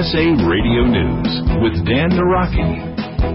USA Radio News with Dan Naraki.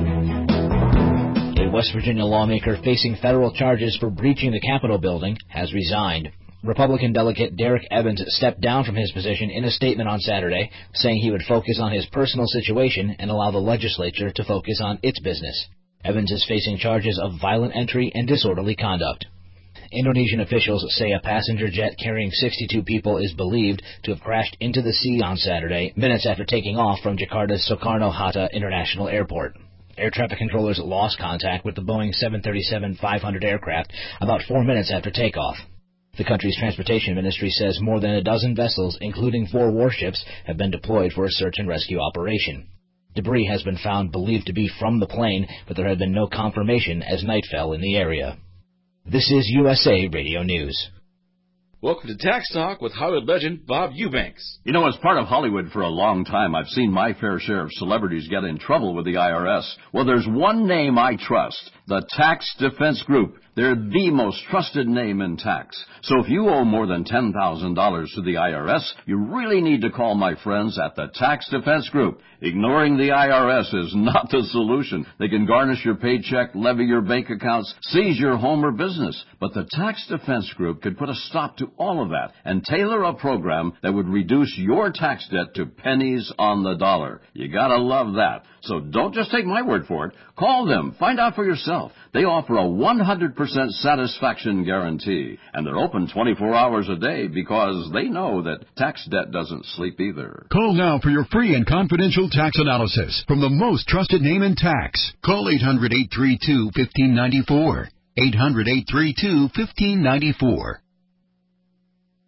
A West Virginia lawmaker facing federal charges for breaching the Capitol building has resigned. Republican delegate Derek Evans stepped down from his position in a statement on Saturday, saying he would focus on his personal situation and allow the legislature to focus on its business. Evans is facing charges of violent entry and disorderly conduct. Indonesian officials say a passenger jet carrying 62 people is believed to have crashed into the sea on Saturday, minutes after taking off from Jakarta's Soekarno-Hatta International Airport. Air traffic controllers lost contact with the Boeing 737-500 aircraft about 4 minutes after takeoff. The country's transportation ministry says more than a dozen vessels, including 4 warships, have been deployed for a search and rescue operation. Debris has been found believed to be from the plane, but there had been no confirmation as night fell in the area. This is USA Radio News. Welcome to Tax Talk with Hollywood legend Bob Eubanks. You know, as part of Hollywood for a long time, I've seen my fair share of celebrities get in trouble with the IRS. Well, there's one name I trust, the Tax Defense Group. They're the most trusted name in tax. So if you owe more than $10,000 to the IRS, you really need to call my friends at the Tax Defense Group. Ignoring the IRS is not the solution. They can garnish your paycheck, levy your bank accounts, seize your home or business. But the Tax Defense Group could put a stop to all of that and tailor a program that would reduce your tax debt to pennies on the dollar. You gotta love that. So don't just take my word for it. Call them. Find out for yourself. They offer a 100% satisfaction guarantee. And they're open 24 hours a day because they know that tax debt doesn't sleep either. Call now for your free and confidential tax analysis from the most trusted name in tax. Call 800-832-1594. 800-832-1594.